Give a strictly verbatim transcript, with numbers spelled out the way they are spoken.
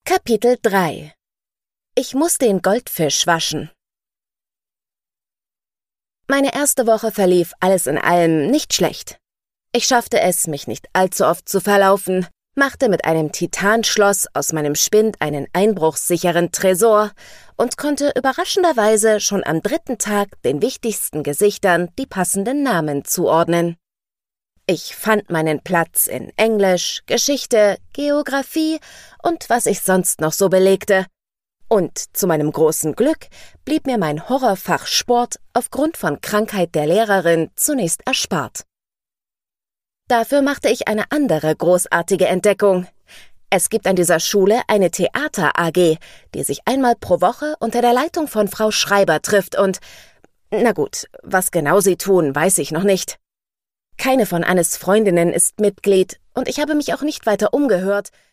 Kapitel drei. Ich muss den Goldfisch waschen. Meine erste Woche verlief alles in allem nicht schlecht. Ich schaffte es, mich nicht allzu oft zu verlaufen, machte mit einem Titanschloss aus meinem Spind einen einbruchssicheren Tresor und konnte überraschenderweise schon am dritten Tag den wichtigsten Gesichtern die passenden Namen zuordnen. Ich fand meinen Platz in Englisch, Geschichte, Geographie und was ich sonst noch so belegte. Und zu meinem großen Glück blieb mir mein Horrorfach Sport aufgrund von Krankheit der Lehrerin zunächst erspart. Dafür machte ich eine andere großartige Entdeckung. Es gibt an dieser Schule eine Theater-A G, die sich einmal pro Woche unter der Leitung von Frau Schreiber trifft und, na gut, was genau sie tun, weiß ich noch nicht. Keine von Annes Freundinnen ist Mitglied und ich habe mich auch nicht weiter umgehört,